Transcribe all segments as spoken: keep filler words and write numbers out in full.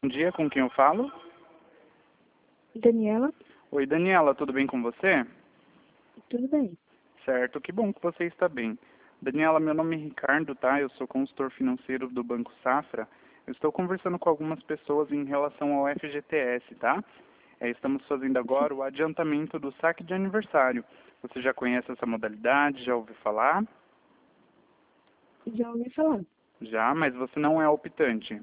Bom dia, com quem eu falo? Daniela, Oi, Daniela, tudo bem com você? tudo bem? Certo, que bom que você está bem. Daniela, meu nome é Ricardo, tá? Eu sou consultor financeiro do Banco Safra. Eu estou conversando com algumas pessoas em relação ao F G T S, tá? É, estamos fazendo agora o adiantamento do saque de aniversário. Você já conhece essa modalidade? Já ouviu falar? Já ouvi falar? Já, mas você não é optante.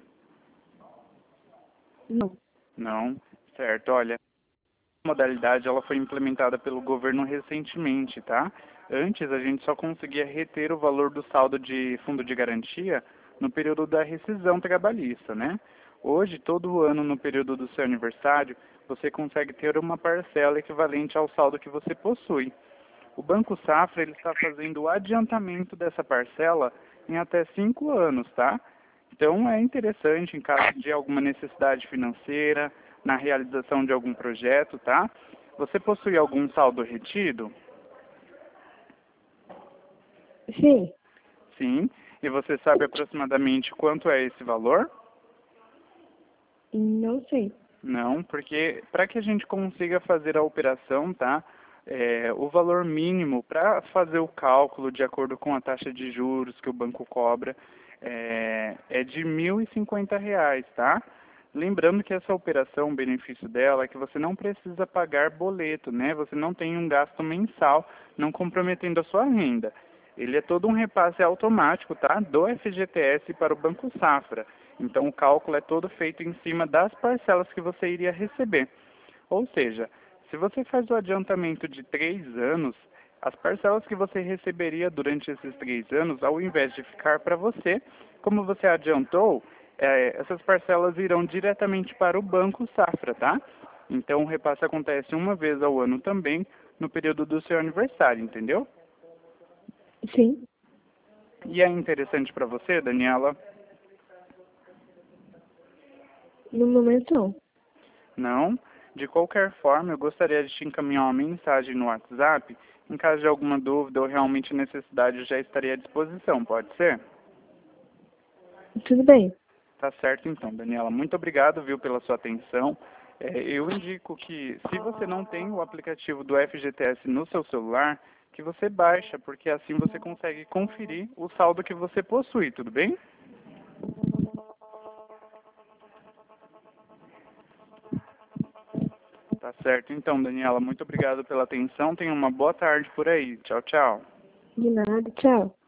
Não. Não? Certo, olha. Modalidade ela foi implementada pelo governo recentemente, tá? Antes a gente só conseguia reter o valor do saldo de fundo de garantia no período da rescisão trabalhista, né? Hoje, todo ano no período do seu aniversário, você consegue ter uma parcela equivalente ao saldo que você possui. O Banco Safra ele está fazendo o adiantamento dessa parcela em até cinco anos, tá? Então é interessante em caso de alguma necessidade financeira, na realização de algum projeto, tá? Você possui algum saldo retido? Sim, Sim. E você sabe aproximadamente quanto é esse valor? não sei. Não, porque para que a gente consiga fazer a operação, tá? É, o valor mínimo para fazer o cálculo de acordo com a taxa de juros que o banco cobra é, é de mil e cinquenta reais, tá? Lembrando que essa operação, o benefício dela é que você não precisa pagar boleto, né? Você não tem um gasto mensal, não comprometendo a sua renda. Ele é todo um repasse automático, tá? Do F G T S para o Banco Safra. Então o cálculo é todo feito em cima das parcelas que você iria receber. Ou seja, se você faz o adiantamento de três anos, as parcelas que você receberia durante esses três anos, ao invés de ficar para você, como você adiantou, é, essas parcelas irão diretamente para o Banco Safra, tá? Então o repasse acontece uma vez ao ano também, no período do seu aniversário, entendeu? Sim, E é interessante para você, Daniela? no momento não. Não? De qualquer forma, eu gostaria de te encaminhar uma mensagem no WhatsApp. Em caso de alguma dúvida ou realmente necessidade, eu já estaria à disposição, pode ser? Tudo bem. Tá certo então, Daniela. Muito obrigado, viu, pela sua atenção. É, eu indico que, se você não tem o aplicativo do F G T S no seu celular, que você baixa, porque assim você consegue conferir o saldo que você possui, tudo bem? Tá certo então, Daniela. Muito obrigado pela atenção. Tenha uma boa tarde por aí. Tchau, tchau. De nada, tchau.